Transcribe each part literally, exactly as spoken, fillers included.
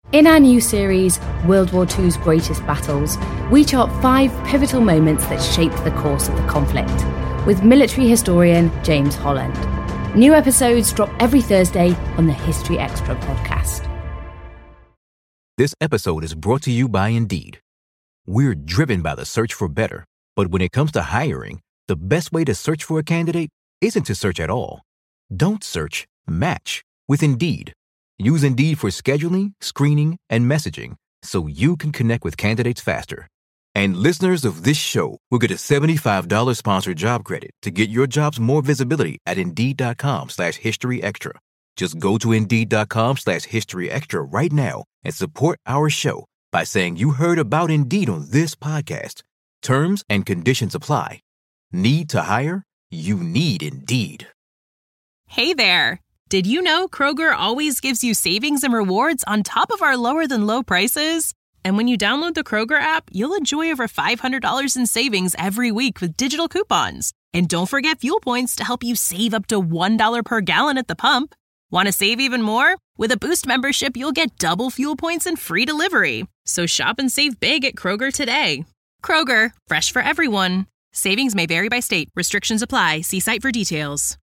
In our new series, World War two's Greatest Battles, we chart five pivotal moments that shaped the course of the conflict, with military historian James Holland. New episodes drop every Thursday on the History Extra podcast. This episode is brought to you by Indeed. We're driven by the search for better, but when it comes to hiring, the best way to search for a candidate isn't to search at all. Don't search, match with Indeed. Use Indeed for scheduling, screening, and messaging so you can connect with candidates faster. And listeners of this show will get a seventy-five dollars sponsored job credit to get your jobs more visibility at Indeed.com slash History Extra. Just go to Indeed.com slash History Extra right now and support our show by saying you heard about Indeed on this podcast. Terms and conditions apply. Need to hire? You need Indeed. Hey there. Did you know Kroger always gives you savings and rewards on top of our lower than low prices? And when you download the Kroger app, you'll enjoy over five hundred dollars in savings every week with digital coupons. And don't forget fuel points to help you save up to one dollar per gallon at the pump. Want to save even more? With a Boost membership, you'll get double fuel points and free delivery. So shop and save big at Kroger today. Kroger, fresh for everyone. Savings may vary by state. Restrictions apply. See site for details.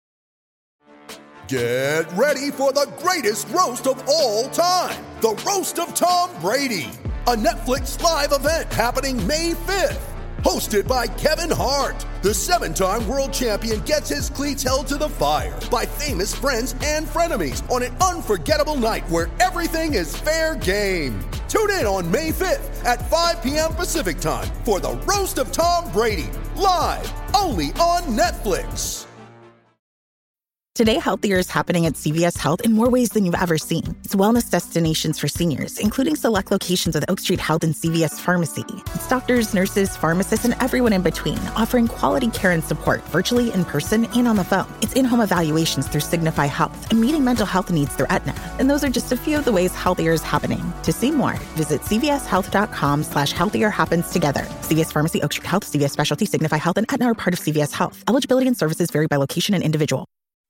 Get ready for the greatest roast of all time, the Roast of Tom Brady, a Netflix live event happening May fifth. Hosted by Kevin Hart, the seven-time world champion gets his cleats held to the fire by famous friends and frenemies on an unforgettable night where everything is fair game. Tune in on May fifth at five p.m. Pacific time for the Roast of Tom Brady, live only on Netflix. Today, healthier is happening at C V S Health in more ways than you've ever seen. It's wellness destinations for seniors, including select locations of the Oak Street Health and C V S Pharmacy. It's doctors, nurses, pharmacists, and everyone in between, offering quality care and support virtually, in person, and on the phone. It's in-home evaluations through Signify Health and meeting mental health needs through Aetna. And those are just a few of the ways healthier is happening. To see more, visit cvshealth.com slash healthier happens together. C V S Pharmacy, Oak Street Health, C V S Specialty, Signify Health, and Aetna are part of C V S Health. Eligibility and services vary by location and individual.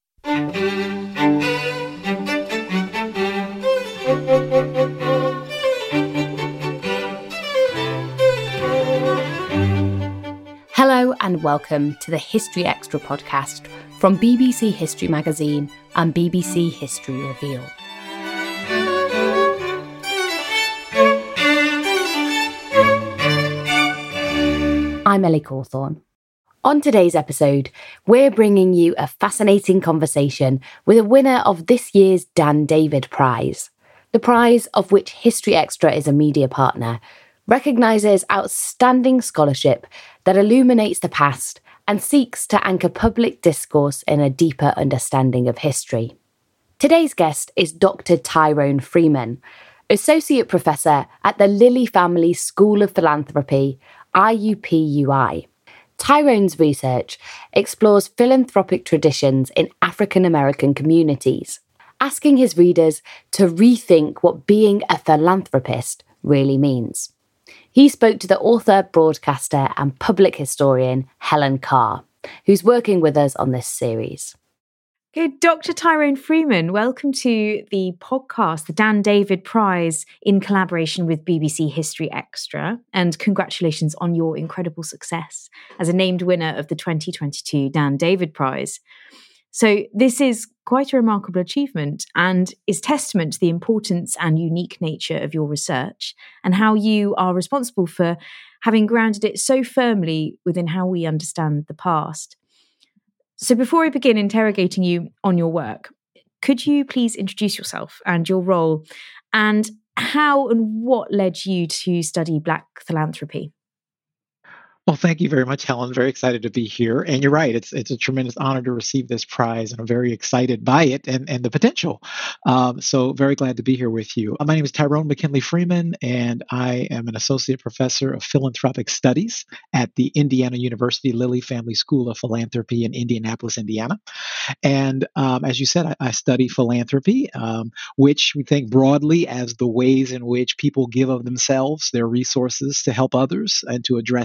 Hello and welcome to the History Extra podcast from B B C History Magazine and B B C History Revealed. I'm Ellie Cawthorne. On today's episode, we're bringing you a fascinating conversation with a winner of this year's Dan David Prize. The prize, of which History Extra is a media partner, recognises outstanding scholarship that illuminates the past and seeks to anchor public discourse in a deeper understanding of history. Today's guest is Doctor Tyrone Freeman, Associate Professor at the Lilly Family School of Philanthropy, I U P U I. Tyrone's research explores philanthropic traditions in African American communities, asking his readers to rethink what being a philanthropist really means. He spoke to the author, broadcaster, and public historian Helen Carr, who's working with us on this series. Good. Doctor Tyrone Freeman, welcome to the podcast, the Dan David Prize, in collaboration with B B C History Extra, and congratulations on your incredible success as a named winner of the twenty twenty-two Dan David Prize. So this is quite a remarkable achievement and is testament to the importance and unique nature of your research and how you are responsible for having grounded it so firmly within how we understand the past. So before I begin interrogating you on your work, could you please introduce yourself and your role and how and what led you to study Black philanthropy? Well, thank you very much, Helen. Very excited to be here. And you're right, it's it's a tremendous honor to receive this prize, and I'm very excited by it and, and the potential. Um, so very glad to be here with you. Uh, my name is Tyrone McKinley Freeman, and I am an associate professor of philanthropic studies at the Indiana University Lilly Family School of Philanthropy in Indianapolis, Indiana. And um, as you said, I, I study philanthropy, um, which we think broadly as the ways in which people give of themselves, their resources, to help others and to address societal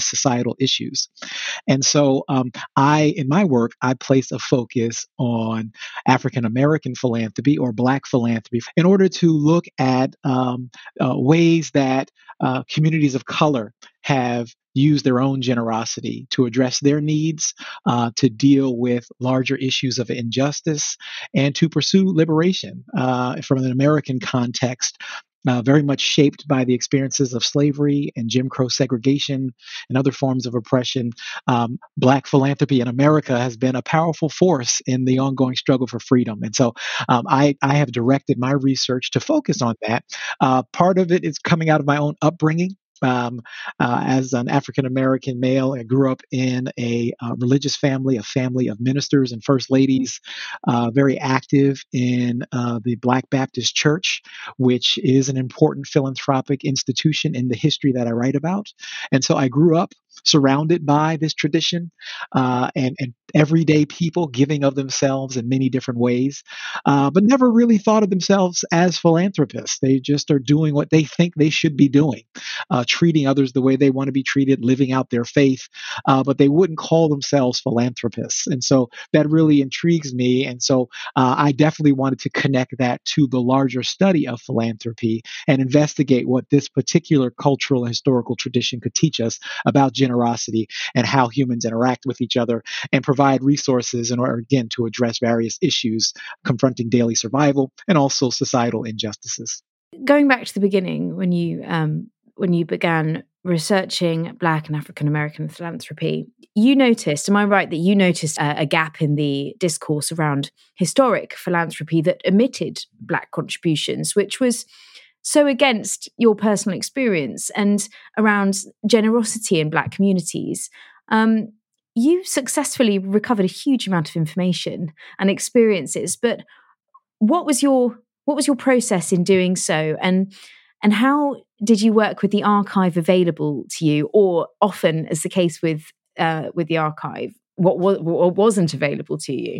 societal issues. And so um, I, in my work, I place a focus on African American philanthropy or Black philanthropy in order to look at um, uh, ways that uh, communities of color have used their own generosity to address their needs, uh, to deal with larger issues of injustice, and to pursue liberation uh, from an American context. Uh, very much shaped by the experiences of slavery and Jim Crow segregation and other forms of oppression. Um, Black philanthropy in America has been a powerful force in the ongoing struggle for freedom. And so um, I, I have directed my research to focus on that. Uh, part of it is coming out of my own upbringing. Um, uh, as an African American male, I grew up in a uh, religious family, a family of ministers and first ladies, uh, very active in uh, the Black Baptist Church, which is an important philanthropic institution in the history that I write about. And so I grew up surrounded by this tradition uh, and, and everyday people giving of themselves in many different ways, uh, but never really thought of themselves as philanthropists. They just are doing what they think they should be doing, uh, treating others the way they want to be treated, living out their faith, uh, but they wouldn't call themselves philanthropists. And so that really intrigues me. And so uh, I definitely wanted to connect that to the larger study of philanthropy and investigate what this particular cultural and historical tradition could teach us about generosity and how humans interact with each other, and provide resources in order, again, to address various issues confronting daily survival and also societal injustices. Going back to the beginning, when you um, when you began researching Black and African American philanthropy, you noticed, am I right, that you noticed a, a gap in the discourse around historic philanthropy that omitted Black contributions, which was so against your personal experience and around generosity in Black communities. Um, you successfully recovered a huge amount of information and experiences, but what was your what was your process in doing so, and and how did you work with the archive available to you, or often, as the case with uh, with the archive, what, what, what wasn't available to you?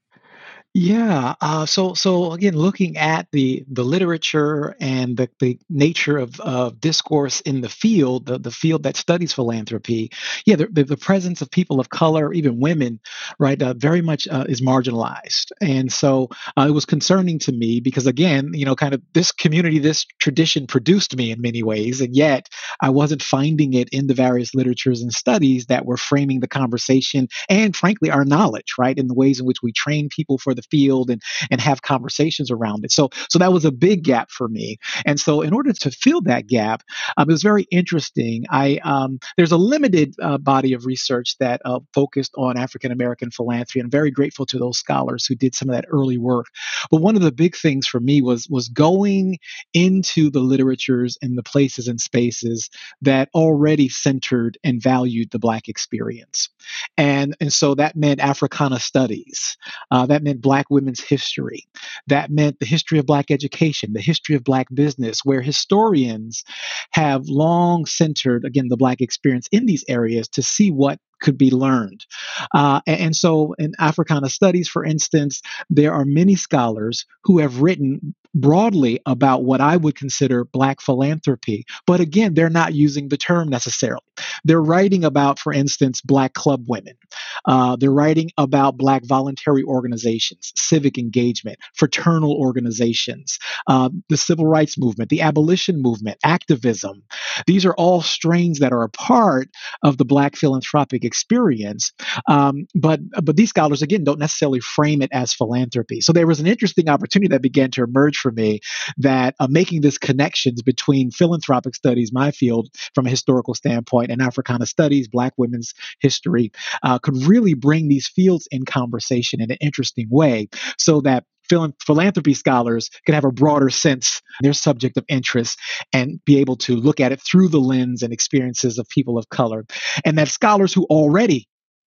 Yeah. Uh, so, so again, looking at the the literature and the, the nature of, of discourse in the field, the, the field that studies philanthropy, yeah, the, the, the presence of people of color, even women, right, uh, very much uh, is marginalized. And so uh, it was concerning to me because, again, you know, kind of this community, this tradition produced me in many ways, and yet I wasn't finding it in the various literatures and studies that were framing the conversation and, frankly, our knowledge, right, in the ways in which we train people for the field and and have conversations around it. So so that was a big gap for me. And so in order to fill that gap, um, it was very interesting. I um, there's a limited uh, body of research that uh, focused on African American philanthropy, and I'm very grateful to those scholars who did some of that early work. But one of the big things for me was was going into the literatures and the places and spaces that already centered and valued the Black experience. And and so that meant Africana studies. Uh, that meant Black women's history. That meant the history of Black education, the history of Black business, where historians have long centered, again, the Black experience in these areas to see what could be learned. Uh, and, and so in Africana studies, for instance, there are many scholars who have written broadly about what I would consider Black philanthropy. But again, they're not using the term necessarily. They're writing about, for instance, Black club women. Uh, they're writing about Black voluntary organizations, civic engagement, fraternal organizations, uh, the civil rights movement, the abolition movement, activism. These are all strains that are a part of the Black philanthropic experience. Um, but, but these scholars, again, don't necessarily frame it as philanthropy. So there was an interesting opportunity that began to emerge for me that uh, making this connections between philanthropic studies, my field, from a historical standpoint, and Africana studies, Black women's history, uh, could really bring these fields in conversation in an interesting way so that philanthropy scholars could have a broader sense of their subject of interest and be able to look at it through the lens and experiences of people of color. And that scholars who already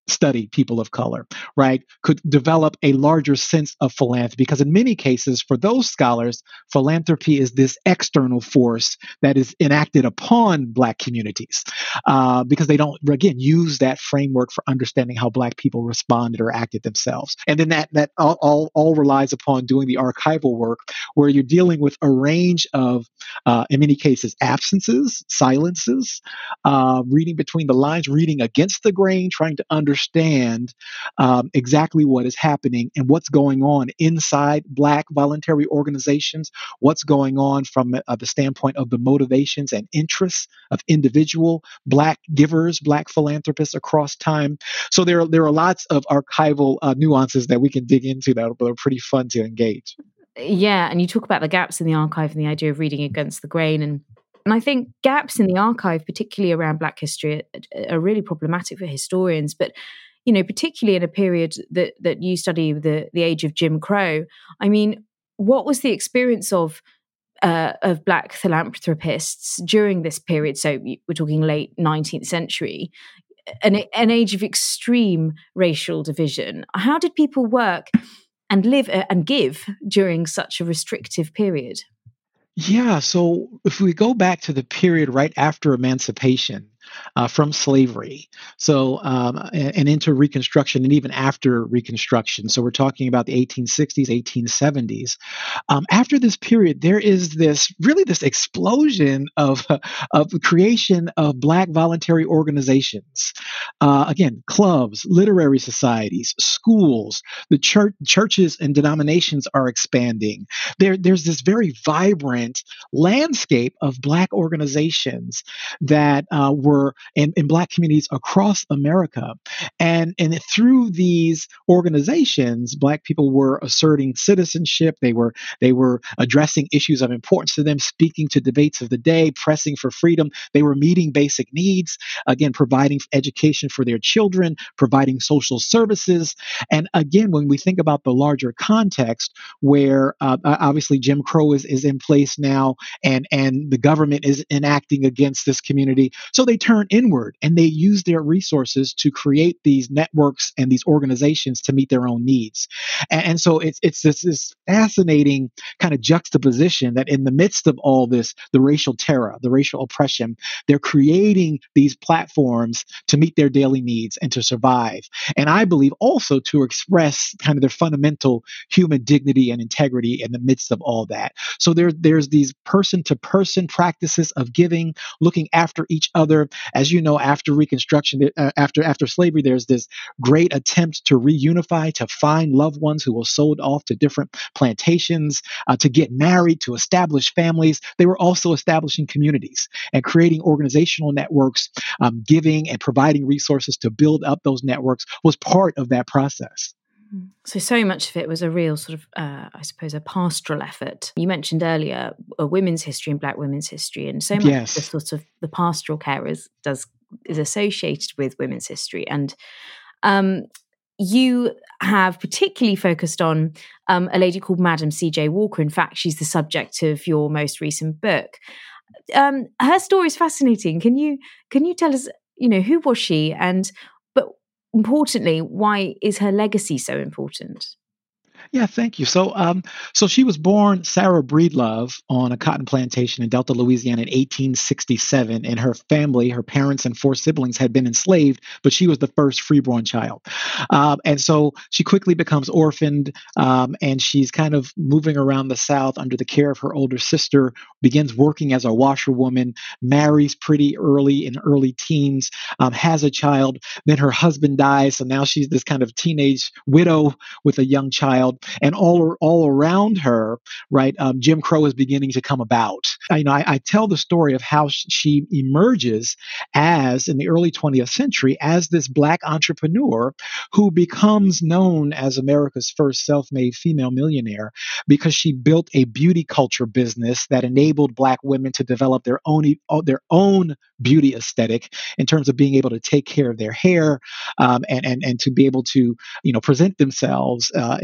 study people of color, right, could develop a larger sense of philanthropy. Because in many cases, for those scholars, philanthropy is this external force that is enacted upon Black communities, uh, because they don't, again, use that framework for understanding how Black people responded or acted themselves. And then that that all, all, all relies upon doing the archival work, where you're dealing with a range of, uh, in many cases, absences, silences, uh, reading between the lines, reading against the grain, trying to understand understand um, exactly what is happening and what's going on inside Black voluntary organizations, what's going on from uh, the standpoint of the motivations and interests of individual Black givers, Black philanthropists across time. So there are, there are lots of archival uh, nuances that we can dig into that are pretty fun to engage. Yeah, and you talk about the gaps in the archive and the idea of reading against the grain, and And I think gaps in the archive, particularly around Black history, are, are really problematic for historians. But, you know, particularly in a period that that you study, the the age of Jim Crow. I mean, what was the experience of uh, of Black philanthropists during this period? So we're talking late nineteenth century, an, an age of extreme racial division. How did people work and live and give during such a restrictive period? Yeah, so if we go back to the period right after emancipation uh, from slavery, so um, and, and into Reconstruction, and even after Reconstruction, so we're talking about the eighteen sixties, eighteen seventies. Um, after this period, there is this really this explosion of of the creation of Black voluntary organizations. Uh, again, clubs, literary societies, schools, the church, churches and denominations are expanding. There, there's this very vibrant landscape of Black organizations that uh, were in, in Black communities across America. And, and through these organizations, Black people were asserting citizenship. They were, they were addressing issues of importance to them, speaking to debates of the day, pressing for freedom. They were meeting basic needs, again, providing education for their children, providing social services. And again, when we think about the larger context where uh, obviously Jim Crow is, is in place now, and, and the government is enacting against this community. So they turn inward and they use their resources to create these networks and these organizations to meet their own needs. And, and so it's, it's this, this fascinating kind of juxtaposition that in the midst of all this, the racial terror, the racial oppression, they're creating these platforms to meet their daily needs and to survive. And I believe also to express kind of their fundamental human dignity and integrity in the midst of all that. So there, there's these person-to-person practices of giving, looking after each other. As you know, after Reconstruction, uh, after after slavery, there's this great attempt to reunify, to find loved ones who were sold off to different plantations, uh, to get married, to establish families. They were also establishing communities and creating organizational networks. Um, giving and providing resources to build up those networks was part of that process. So, so much of it was a real sort of, uh, I suppose, a pastoral effort. You mentioned earlier a women's history and Black women's history, and so much Yes. of the sort of the pastoral care is does is associated with women's history. And um, you have particularly focused on um, a lady called Madam C J Walker. In fact, she's the subject of your most recent book. Um, her story is fascinating. Can you can you tell us, you know, who was she, and but importantly, why is her legacy so important? Yeah, thank you. So, um, so she was born Sarah Breedlove on a cotton plantation in Delta, Louisiana in eighteen sixty-seven. And her family, her parents and four siblings had been enslaved, but she was the first freeborn child. Um, and so she quickly becomes orphaned, um, and she's kind of moving around the South under the care of her older sister, begins working as a washerwoman, marries pretty early in early teens, um, has a child. Then her husband dies. So now she's this kind of teenage widow with a young child. And all all around her, right, um, Jim Crow is beginning to come about. I, you know, I, I tell the story of how sh- she emerges as, in the early twentieth century, as this Black entrepreneur who becomes known as America's first self-made female millionaire because she built a beauty culture business that enabled Black women to develop their own their own beauty aesthetic in terms of being able to take care of their hair um, and and and to be able to, you know, present themselves uh, in, in a, in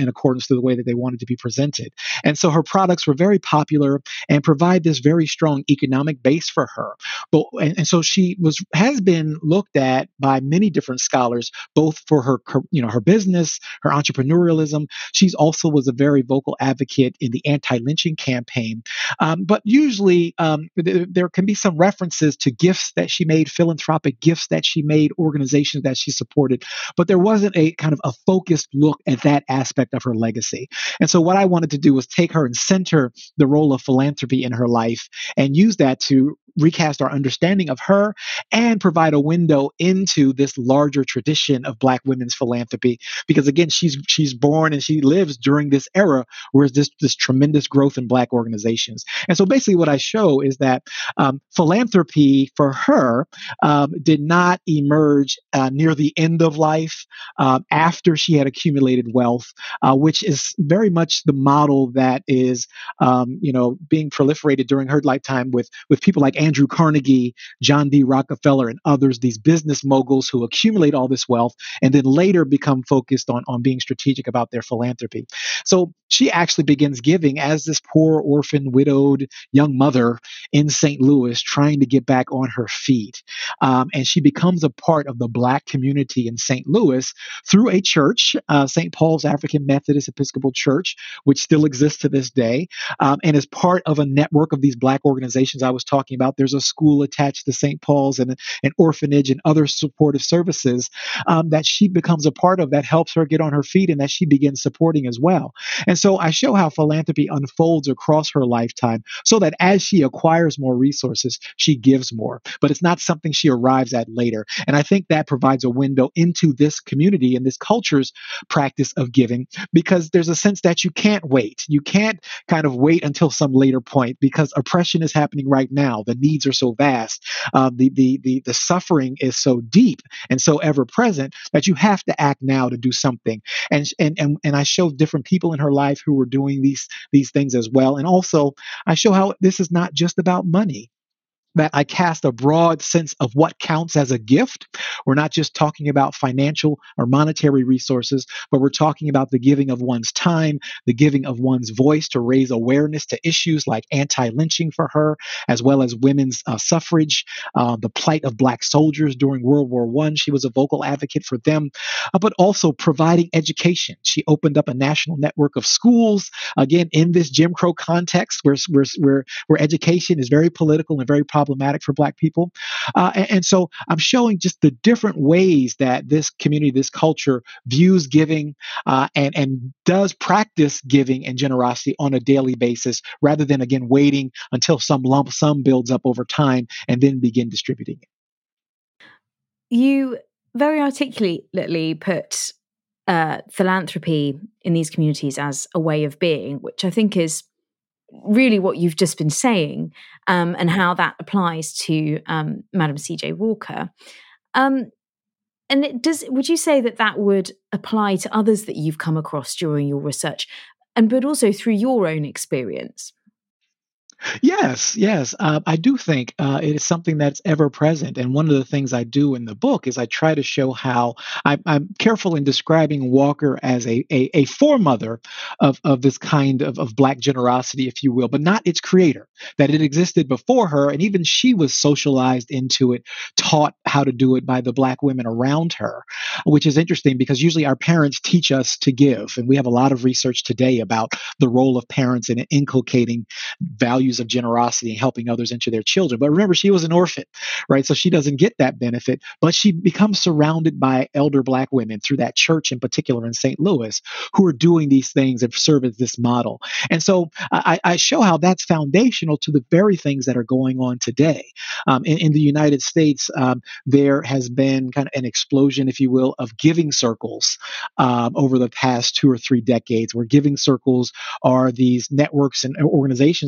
in accordance to the way that they wanted to be presented. And so her products were very popular and provide this very strong economic base for her. But and, and so she was has been looked at by many different scholars, both for her you know her business, her entrepreneurialism. She's also was a very vocal advocate in the anti-lynching campaign. Um, but usually um, th- there can be some references to gifts that she made, philanthropic gifts that she made, organizations that she supported. But there wasn't a kind of a focused look at that aspect of her legacy. And so what I wanted to do was take her and center the role of philanthropy in her life and use that to recast our understanding of her and provide a window into this larger tradition of Black women's philanthropy. Because again, she's she's born and she lives during this era where there's this, this tremendous growth in Black organizations. And so basically what I show is that um, philanthropy for her um, did not emerge uh, near the end of life uh, after she had accumulated wealth, uh, which is very much the model that is um, you know, being proliferated during her lifetime with, with people like Andrew Carnegie, John D. Rockefeller, and others, these business moguls who accumulate all this wealth and then later become focused on, on being strategic about their philanthropy. So she actually begins giving as this poor, orphan, widowed young mother in Saint Louis trying to get back on her feet. Um, and she becomes a part of the Black community in Saint Louis through a church, uh, Saint Paul's African Methodist Episcopal Church, which still exists to this day, um, and is part of a network of these Black organizations I was talking about. There's a school attached to Saint Paul's and an orphanage and other supportive services um, that she becomes a part of that helps her get on her feet and that she begins supporting as well. And so I show how philanthropy unfolds across her lifetime so that as she acquires more resources, she gives more. But it's not something she arrives at later. And I think that provides a window into this community and this culture's practice of giving, because there's a sense that you can't wait. You can't kind of wait until some later point because oppression is happening right now. The needs are so vast. Uh, the, the, the, the suffering is so deep and so ever present that you have to act now to do something. And, and, and, and I show different people in her life who were doing these, these things as well. And also I show how this is not just about money, that I cast a broad sense of what counts as a gift. We're not just talking about financial or monetary resources, but we're talking about the giving of one's time, the giving of one's voice to raise awareness to issues like anti-lynching for her, as well as women's uh, suffrage, uh, the plight of Black soldiers during World War One. She was a vocal advocate for them, uh, but also providing education. She opened up a national network of schools, again, in this Jim Crow context where, where, where, where education is very political and very problematic for Black people. Uh, and, and so I'm showing just the different ways that this community, this culture views giving uh, and, and does practice giving and generosity on a daily basis, rather than, again, waiting until some lump sum builds up over time and then begin distributing it. You very articulately put uh, philanthropy in these communities as a way of being, which I think is really what you've just been saying, um, and how that applies to um, Madam C J Walker. Um, and it does, would you say that that would apply to others that you've come across during your research, and but also through your own experience? Yes, yes. Uh, I do think uh, it is something that's ever present. And one of the things I do in the book is I try to show how I, I'm careful in describing Walker as a, a, a foremother of, of this kind of, of Black generosity, if you will, but not its creator, that it existed before her. And even she was socialized into it, taught how to do it by the Black women around her, which is interesting because usually our parents teach us to give. And we have a lot of research today about the role of parents in inculcating values of generosity and helping others into their children. But remember, she was an orphan, right? So she doesn't get that benefit, but she becomes surrounded by elder Black women through that church in particular in Saint Louis who are doing these things and serve as this model. And so I, I show how that's foundational to the very things that are going on today. Um, in, in the United States, um, there has been kind of an explosion, if you will, of giving circles um, over the past two or three decades, where giving circles are these networks and organizations that are developed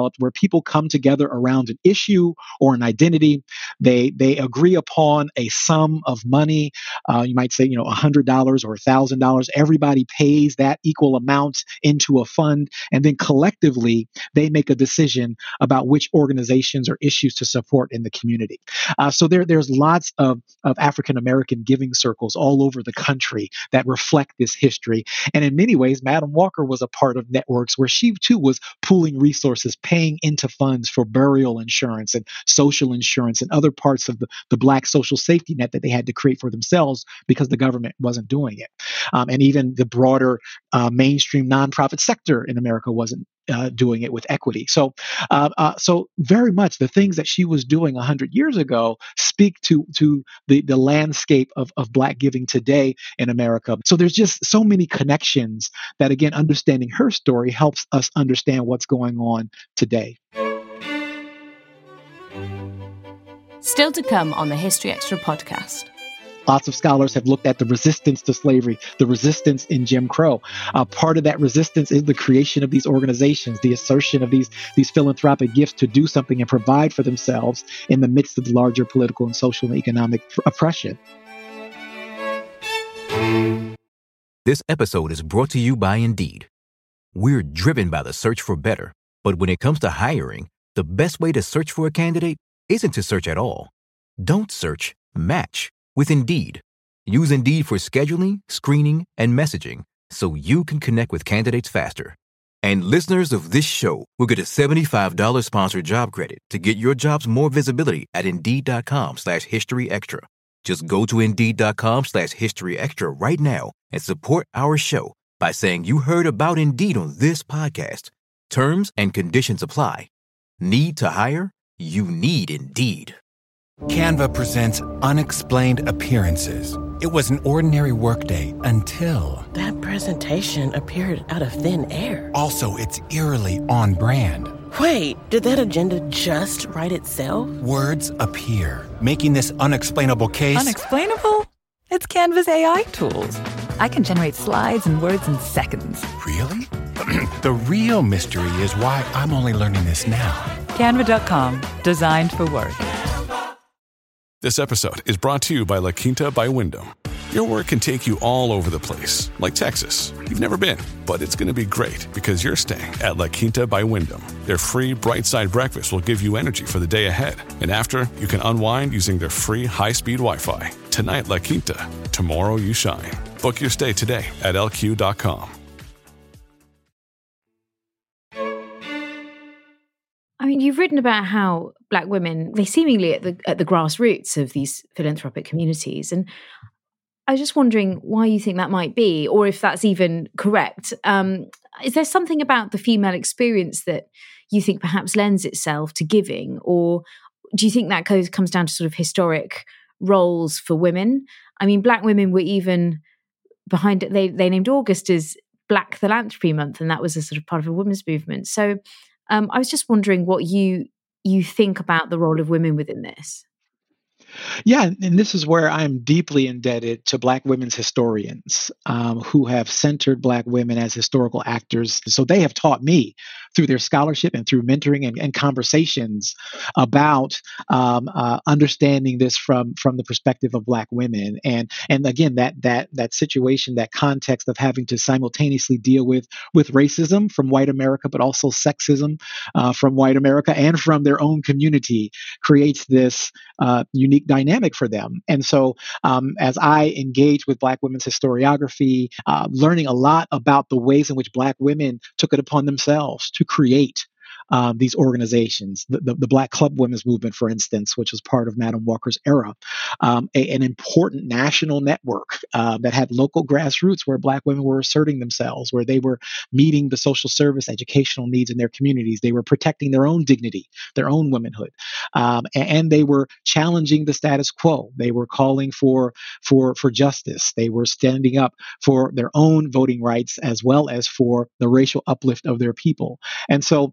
developed where people come together around an issue or an identity. They they agree upon a sum of money. Uh, you might say, you know, one hundred dollars or one thousand dollars. Everybody pays that equal amount into a fund, and then collectively they make a decision about which organizations or issues to support in the community. Uh, so there, there's lots of, of African American giving circles all over the country that reflect this history. And in many ways, Madam Walker was a part of networks where she too was pooling resources, paying into funds for burial insurance and social insurance and other parts of the, the Black social safety net that they had to create for themselves because the government wasn't doing it. Um, and even the broader uh, mainstream nonprofit sector in America wasn't uh, doing it with equity. So, uh, uh, so very much the things that she was doing one hundred years ago speak to to the, the landscape of, of Black giving today in America. So there's just so many connections that, again, understanding her story helps us understand what's going on today. Still to come on the History Extra podcast. Lots of scholars have looked at the resistance to slavery, the resistance in Jim Crow. Uh, part of that resistance is the creation of these organizations, the assertion of these, these philanthropic gifts to do something and provide for themselves in the midst of larger political and social and economic oppression. This episode is brought to you by Indeed. We're driven by the search for better, but when it comes to hiring, the best way to search for a candidate isn't to search at all. Don't search, match with Indeed. Use Indeed for scheduling, screening, and messaging so you can connect with candidates faster. And listeners of this show will get a seventy-five dollars sponsored job credit to get your jobs more visibility at Indeed.com slash History Extra. Just go to Indeed.com slash History Extra right now and support our show by saying you heard about Indeed on this podcast. Terms and conditions apply. Need to hire? You need Indeed. Canva presents Unexplained Appearances. It was an ordinary workday until... That presentation appeared out of thin air. Also, it's eerily on brand. Wait, did that agenda just write itself? Words appear, making this unexplainable case... Unexplainable? It's Canva's A I tools. I can generate slides and words in seconds. Really? The real mystery is why I'm only learning this now. Canva dot com, designed for work. This episode is brought to you by La Quinta by Wyndham. Your work can take you all over the place, like Texas. You've never been, but it's going to be great because you're staying at La Quinta by Wyndham. Their free Bright Side breakfast will give you energy for the day ahead. And after, you can unwind using their free high-speed Wi-Fi. Tonight, La Quinta. Tomorrow, you shine. Book your stay today at L Q dot com. I mean, you've written about how Black women, they seemingly at the at the grassroots of these philanthropic communities. And I was just wondering why you think that might be, or if that's even correct. Um, is there something about the female experience that you think perhaps lends itself to giving? Or do you think that goes, comes down to sort of historic roles for women? I mean, Black women were even behind it. They, they named August as Black Philanthropy Month, and that was a sort of part of a women's movement. So Um, I was just wondering what you you think about the role of women within this. Yeah, and this is where I'm deeply indebted to Black women's historians um, who have centered Black women as historical actors. So they have taught me through their scholarship and through mentoring and, and conversations about um, uh, understanding this from from the perspective of Black women. And and again, that that that situation, that context of having to simultaneously deal with with racism from white America, but also sexism uh, from white America and from their own community creates this uh, unique dynamic for them. And so um, as I engage with Black women's historiography, uh, learning a lot about the ways in which Black women took it upon themselves to create um, these organizations, the, the, the Black Club Women's Movement, for instance, which was part of Madam Walker's era, um, a, an important national network uh, that had local grassroots where Black women were asserting themselves, where they were meeting the social service, educational needs in their communities. They were protecting their own dignity, their own womanhood, um, and, and they were challenging the status quo. They were calling for for for justice. They were standing up for their own voting rights as well as for the racial uplift of their people. And so um,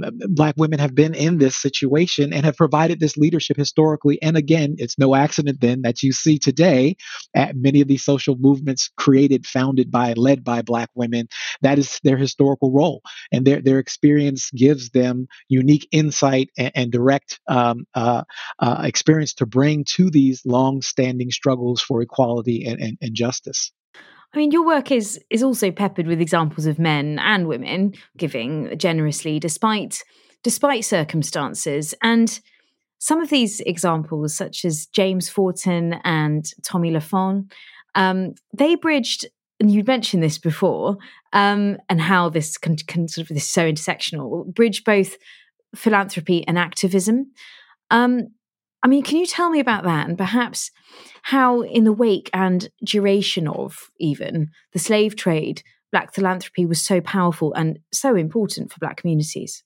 Black women have been in this situation and have provided this leadership historically. And again, it's no accident then that you see today at many of these social movements created, founded by, led by Black women. That is their historical role. And their, their experience gives them unique insight and, and direct um, uh, uh, experience to bring to these long-standing struggles for equality and, and, and justice. I mean, your work is is also peppered with examples of men and women giving generously despite despite circumstances. And some of these examples, such as James Forten and Tommy Lafon, um, they bridged, and you mentioned this before, um, and how this can, can sort of this is so intersectional, bridge both philanthropy and activism. Um, I mean, can you tell me about that, and perhaps how in the wake and duration of even the slave trade, Black philanthropy was so powerful and so important for Black communities?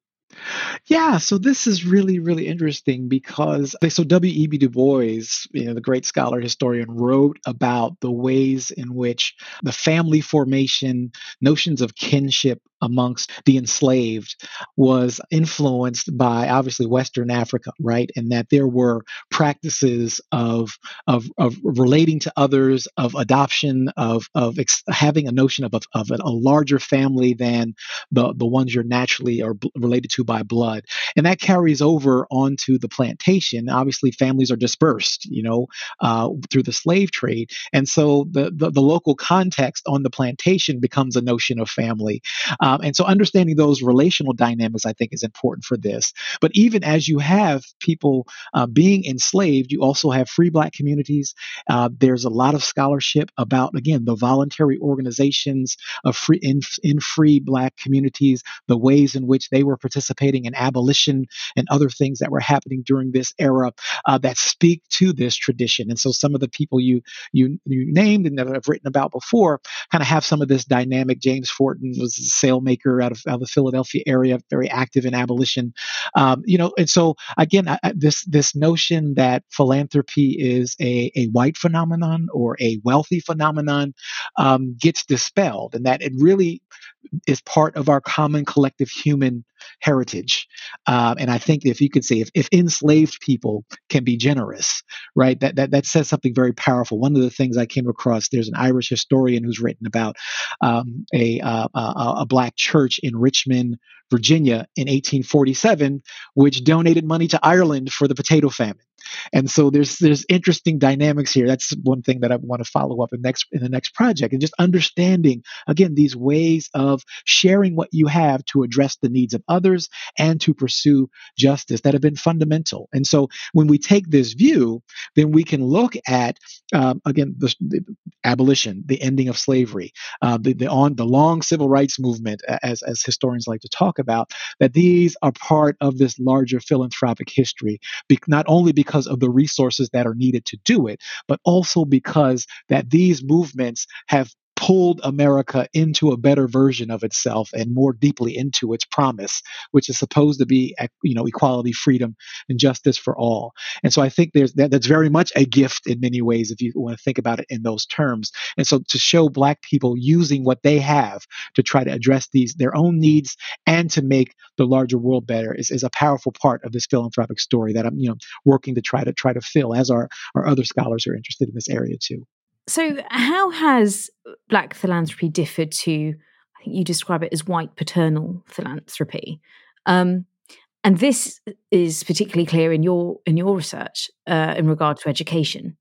Yeah, so this is really, really interesting because so W E B Du Bois, you know, the great scholar historian, wrote about the ways in which the family formation, notions of kinship amongst the enslaved was influenced by obviously Western Africa, right? And that there were practices of of, of relating to others, of adoption, of of ex- having a notion of, of, of a larger family than the, the ones you're naturally or b- related to by blood. And that carries over onto the plantation. Obviously, families are dispersed, you know, uh, through the slave trade. And so the, the, the local context on the plantation becomes a notion of family. Um, and so understanding those relational dynamics, I think, is important for this. But even as you have people uh, being enslaved, you also have free Black communities. Uh, there's a lot of scholarship about, again, the voluntary organizations of free in, in free Black communities, the ways in which they were participating in abolition and other things that were happening during this era uh, that speak to this tradition. And so some of the people you you you named and that I've written about before kind of have some of this dynamic. James Forten was a sailmaker out of, out of the Philadelphia area, very active in abolition. Um, you know, and so again, I, I, this this notion that philanthropy is a, a white phenomenon or a wealthy phenomenon um, gets dispelled, and that it really is part of our common collective human heritage. Um, and I think if you could say, if, if enslaved people can be generous, right, that, that that says something very powerful. One of the things I came across, there's an Irish historian who's written about um, a, uh, a, a Black church in Richmond, Virginia in eighteen forty-seven, which donated money to Ireland for the potato famine. And so there's there's interesting dynamics here. That's one thing that I want to follow up in next in the next project, and just understanding again these ways of sharing what you have to address the needs of others and to pursue justice that have been fundamental. And so when we take this view, then we can look at um, again the, the abolition, the ending of slavery, uh, the the on the long civil rights movement, as as historians like to talk about, that these are part of this larger philanthropic history, be, not only because of the resources that are needed to do it, but also because that these movements have pulled America into a better version of itself and more deeply into its promise, which is supposed to be, you know, equality, freedom, and justice for all. And so I think there's that, that's very much a gift in many ways, if you want to think about it in those terms. And so to show Black people using what they have to try to address these their own needs and to make the larger world better is, is a powerful part of this philanthropic story that I'm, you know, working to try to try to fill, as our, our other scholars are interested in this area too. So how has Black philanthropy differed to, I think you describe it as white paternal philanthropy? Um, and this is particularly clear in your in your research uh, in regard to education.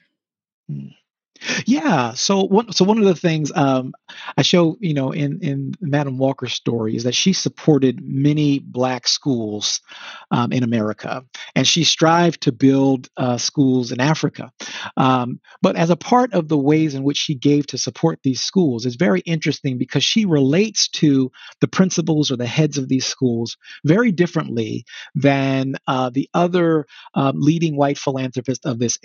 Hmm. Yeah. So one, so one of the things um, I show, you know, in, in Madam Walker's story is that she supported many Black schools um, in America, and she strived to build uh, schools in Africa. Um, but as a part of the ways in which she gave to support these schools, it's very interesting because she relates to the principals or the heads of these schools very differently than uh, the other um, leading white philanthropists of this era.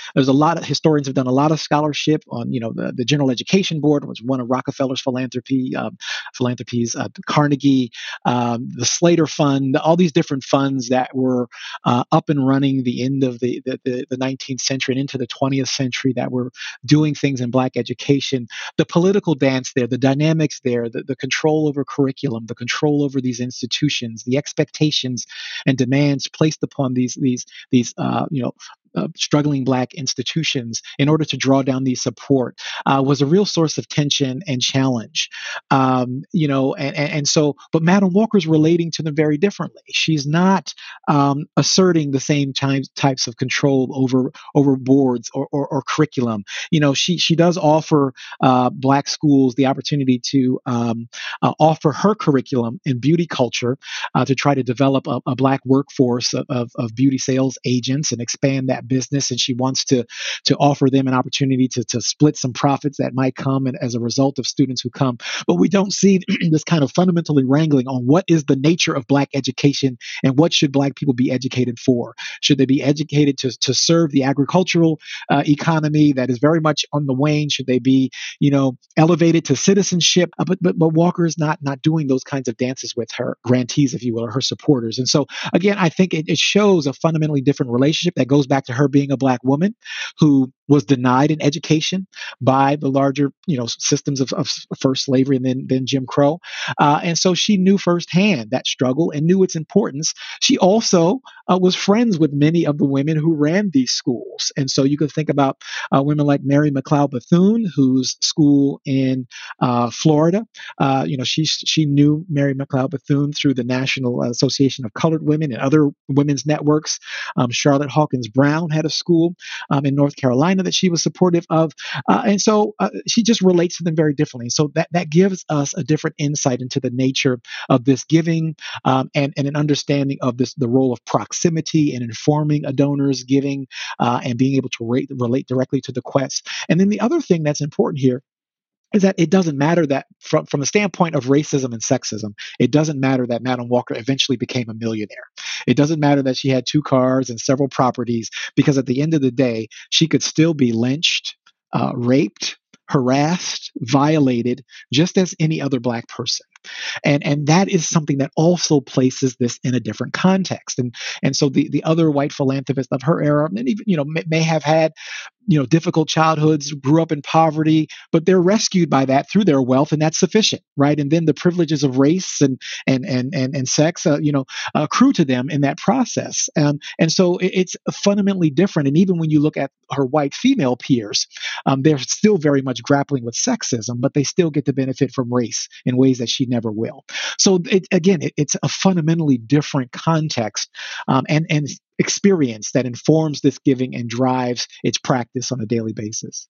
there's a lot of historians have done a lot of scholarship on, you know, the, the General Education Board was one of Rockefeller's philanthropy um, philanthropies, uh, Carnegie, um, the Slater Fund, all these different funds that were uh, up and running the end of the, the, the, the nineteenth century and into the twentieth century that were doing things in Black education. The political dance there, the dynamics there, the, the control over curriculum, the control over these institutions, the expectations and demands placed upon these these these uh, you know uh, struggling Black institutions in order to draw down these support uh, was a real source of tension and challenge. Um, you know, and, and, and so, but Madam Walker's relating to them very differently. She's not um, asserting the same types types of control over over boards or, or, or curriculum. You know, she she does offer uh, Black schools the opportunity to um, uh, offer her curriculum in beauty culture uh, to try to develop a, a Black workforce of, of, of beauty sales agents and expand that business. And she wants to to offer them an opportunity to to split some profits that might come and as a result of students who come. But we don't see this kind of fundamentally wrangling on what is the nature of Black education and what should Black people be educated for. Should they be educated to, to serve the agricultural uh, economy that is very much on the wane? Should they be, you know, elevated to citizenship? Uh, but, but but Walker is not not doing those kinds of dances with her grantees, if you will, or her supporters. And so again, I think it, it shows a fundamentally different relationship that goes back to her being a Black woman who was denied an education by the larger, you know, systems of, of first slavery and then then Jim Crow. Uh, and so she knew firsthand that struggle and knew its importance. She also uh, was friends with many of the women who ran these schools. And so you could think about uh, women like Mary McLeod Bethune, whose school in uh, Florida, uh, you know, she she knew Mary McLeod Bethune through the National Association of Colored Women and other women's networks. Um, Charlotte Hawkins Brown had a school um, in North Carolina that she was supportive of. Uh, and so uh, she just relates to them very differently. So that, that gives us a different insight into the nature of this giving um, and, and an understanding of this, the role of proximity and informing a donor's giving uh, and being able to rate, relate directly to the quest. And then the other thing that's important here is that it doesn't matter that from, from the standpoint of racism and sexism, it doesn't matter that Madam Walker eventually became a millionaire. It doesn't matter that she had two cars and several properties, because at the end of the day, she could still be lynched, uh, raped, harassed, violated, just as any other Black person. And and that is something that also places this in a different context. And and so the, the other white philanthropists of her era, and even, you know, may, may have had, you know, difficult childhoods, grew up in poverty, but they're rescued by that through their wealth, and that's sufficient, right? And then the privileges of race and and and and, and sex, uh, you know, accrue to them in that process. Um, and so it, it's fundamentally different. And even when you look at her white female peers, um, they're still very much grappling with sexism, but they still get to benefit from race in ways that she never will. So it, again, it, it's a fundamentally different context um, and and experience that informs this giving and drives its practice on a daily basis.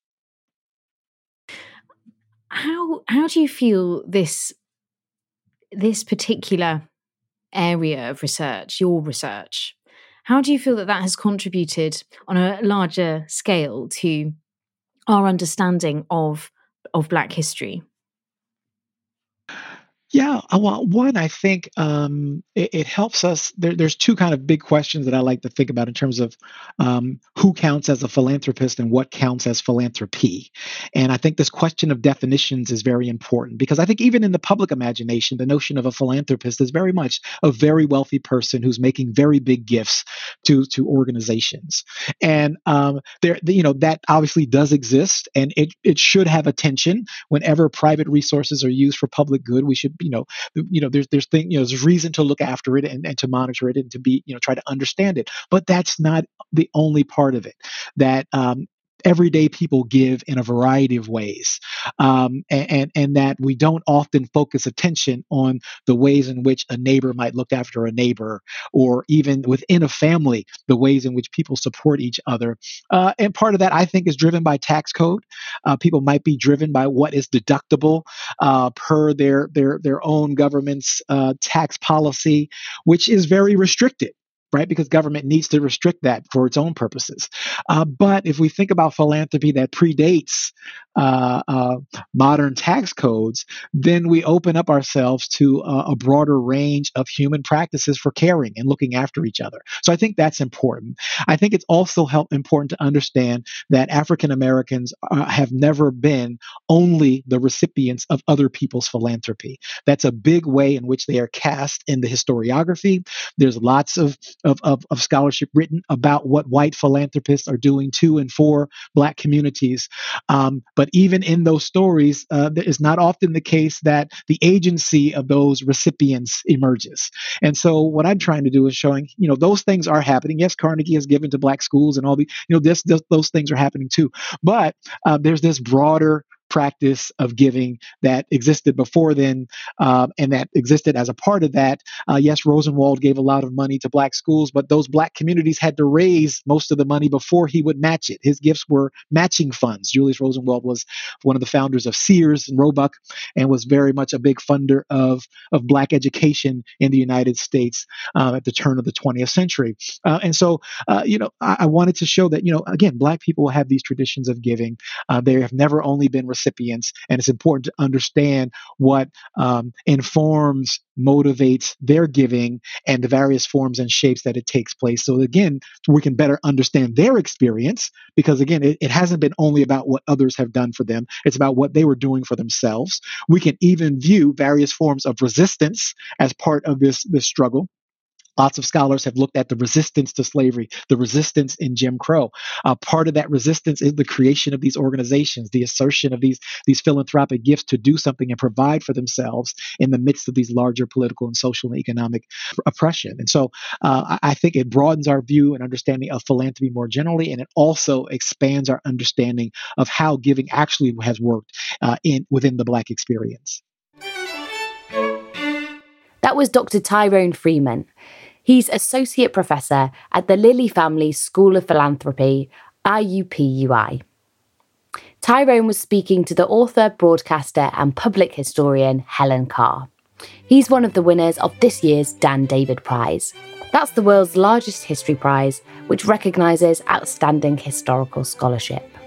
How how do you feel this this particular area of research, your research, how do you feel that that has contributed on a larger scale to our understanding of of Black history? Yeah, well, one, I think um, it, it helps us. There, there's two kind of big questions that I like to think about in terms of um, who counts as a philanthropist and what counts as philanthropy. And I think this question of definitions is very important, because I think even in the public imagination, the notion of a philanthropist is very much a very wealthy person who's making very big gifts to to organizations. And um, there, you know, that obviously does exist, and it it should have attention whenever private resources are used for public good. We should, you know, you know, there's there's thing, you know, there's reason to look after it and, and to monitor it and to be, you know, try to understand it. But that's not the only part of it. That um, everyday people give in a variety of ways, um, and, and and that we don't often focus attention on the ways in which a neighbor might look after a neighbor, or even within a family, the ways in which people support each other. Uh, and part of that, I think, is driven by tax code. Uh, people might be driven by what is deductible uh, per their their their own government's uh, tax policy, which is very restricted. right? Because government needs to restrict that for its own purposes. Uh, but if we think about philanthropy that predates uh, uh, modern tax codes, then we open up ourselves to uh, a broader range of human practices for caring and looking after each other. So I think that's important. I think it's also help, important to understand that African Americans uh, have never been only the recipients of other people's philanthropy. That's a big way in which they are cast in the historiography. There's lots of, of, of, of scholarship written about what white philanthropists are doing to and for Black communities. Um, but even in those stories, uh, it is not often the case that the agency of those recipients emerges. And so what I'm trying to do is showing, you know, those things are happening. Yes, Carnegie has given to Black schools and all the, you know, this, this those things are happening too. But uh, there's this broader practice of giving that existed before then, um, and that existed as a part of that. Uh, yes, Rosenwald gave a lot of money to Black schools, but those Black communities had to raise most of the money before he would match it. His gifts were matching funds. Julius Rosenwald was one of the founders of Sears and Roebuck and was very much a big funder of, of Black education in the United States uh, at the turn of the twentieth century. Uh, and so, uh, you know, I, I wanted to show that, you know, again, Black people have these traditions of giving. Uh, they have never only been recipients, and it's important to understand what um, informs, motivates their giving and the various forms and shapes that it takes place. So again, we can better understand their experience, because again, it, it hasn't been only about what others have done for them. It's about what they were doing for themselves. We can even view various forms of resistance as part of this, this struggle. Lots of scholars have looked at the resistance to slavery, the resistance in Jim Crow. Uh, part of that resistance is the creation of these organizations, the assertion of these, these philanthropic gifts to do something and provide for themselves in the midst of these larger political and social and economic oppression. And so uh, I think it broadens our view and understanding of philanthropy more generally, and it also expands our understanding of how giving actually has worked uh, in within the Black experience. That was Doctor Tyrone Freeman. He's Associate Professor at the Lilly Family School of Philanthropy, I U P U I. Tyrone was speaking to the author, broadcaster and public historian Helen Carr. He's one of the winners of this year's Dan David Prize. That's the world's largest history prize, which recognises outstanding historical scholarship.